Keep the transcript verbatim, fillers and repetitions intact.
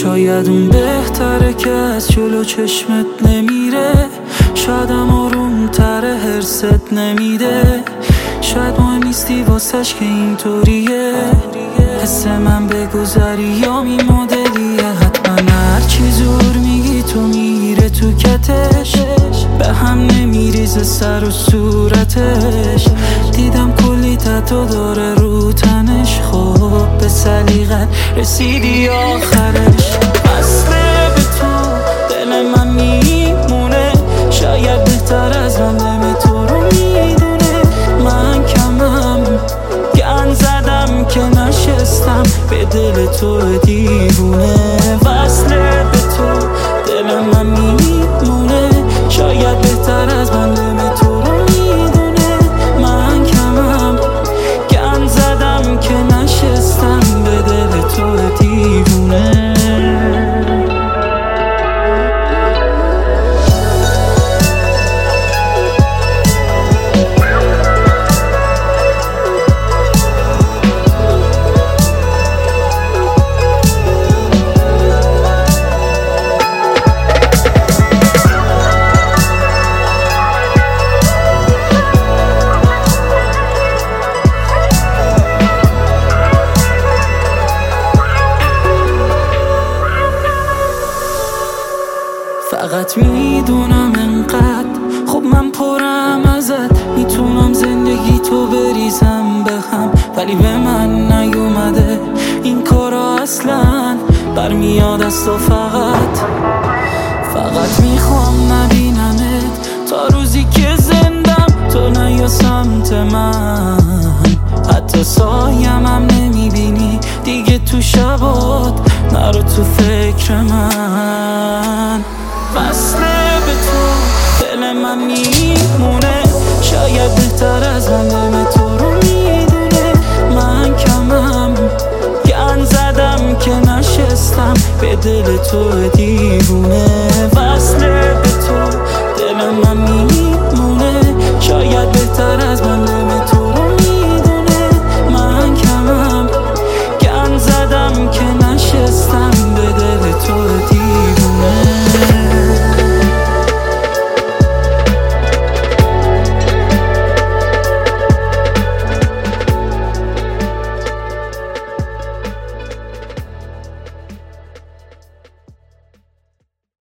شاید اون بهتره که از جلو چشمت نمیره، شایدم آرومتره حرست نمیده، شاید مهم نیستی واسش که اینطوریه. حس من به گذریامی مدلیه، حتما هرچی زور میگی تو میره تو کتش، به هم نمیریزه سر و صورتش. دیدم کلی تتو داره رو تنش، خب به سلیقت رسیدی آخرش. وصله به تو دل من میمونه، شاید بهتر از من دم تو رو میدونه. من کمم گن زدم که نشستم به دل تو دیوونه. وصله به تو دل من میمونه، شاید بهتر از من دم تو رو میدونه. من کمم گن زدم که نشستم به دل تو دیوونه. فقط میدونم انقدر خب من پرم ازت، میتونم زندگی تو بریزم به هم، ولی به من نیومده این کارا اصلا، برمیاد از تو. فقط فقط میخوام نبینمت تا روزی که زندم، تو نیا سمت من، حتی سایم هم نمیبینی دیگه تو شبات، نرو تو فکر من. وصله به تو دل من میمونه، شاید بهتر از من دم تو رو میدونه. من کمم گن زدم که نشستم به دل تو